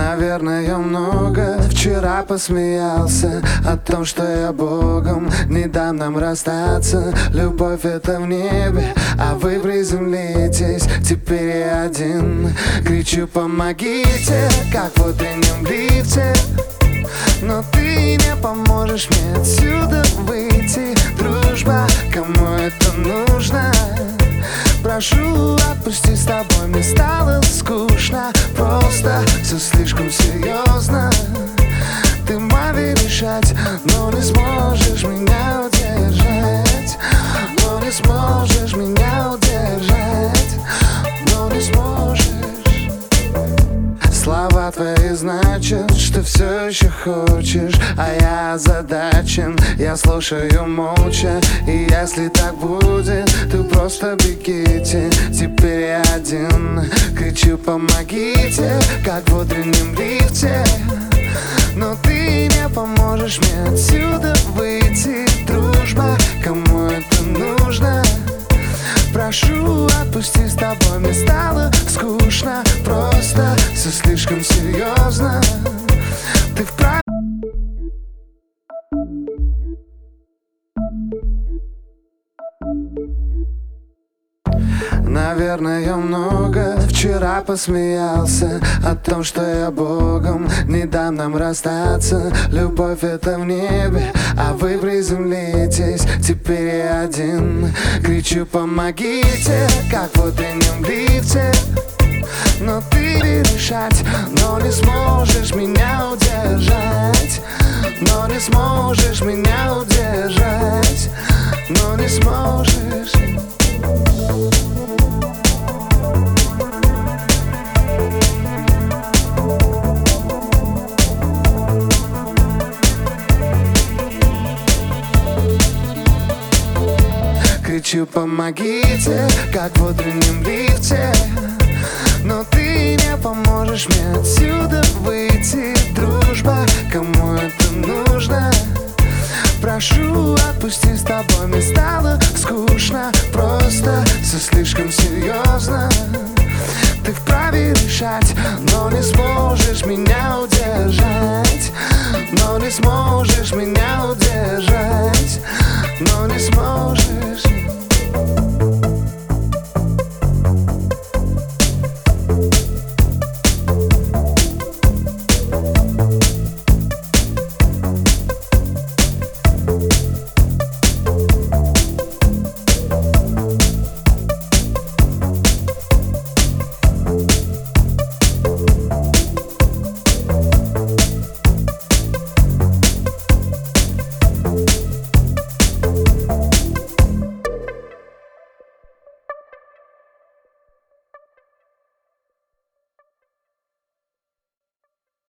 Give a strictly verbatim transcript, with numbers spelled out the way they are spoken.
Наверное, много вчера посмеялся о том, что я Богом не дам нам расстаться. Любовь — это в небе, а вы приземлитесь. Теперь я один кричу: помогите, как в утреннем лифте. Но ты не поможешь мне отсюда выйти. Дружба, кому это нужно? Прошу, отпусти, с тобой мне стало скучно. Просто все слишком серьезно. Ты вправе решать, но не сможешь меня удержать. Но не сможешь меня удержать. Но не сможешь. Слова твои значат, что все еще хочешь, а я озадачен, я слушаю молча. И если так будет, то просто бегите. Теперь я один кричу: помогите, как в утреннем лифте. Но ты не поможешь мне отсюда выйти. Дружба, кому это нужно? Прошу, отпусти, с тобой мне стало скучно. Просто все слишком серьезно. Ты вправе. Наверное, много вчера посмеялся о том, что я Богом не дам нам расстаться. Любовь — это в небе, а вы приземлитесь. Теперь я один кричу: помогите, как в утреннем лифте. Но ты решать, но не сможешь меня удержать. Но не сможешь меня удержать. Но не сможешь. Кричу: помогите, как в утреннем лифте. Но ты не поможешь мне отсюда выйти. Дружба, кому это нужно? Прошу, отпусти, с тобой мне стало скучно. Просто все слишком серьезно. Ты вправе решать, но не сможешь меня удержать. Но не сможешь меня удержать. Но не сможешь.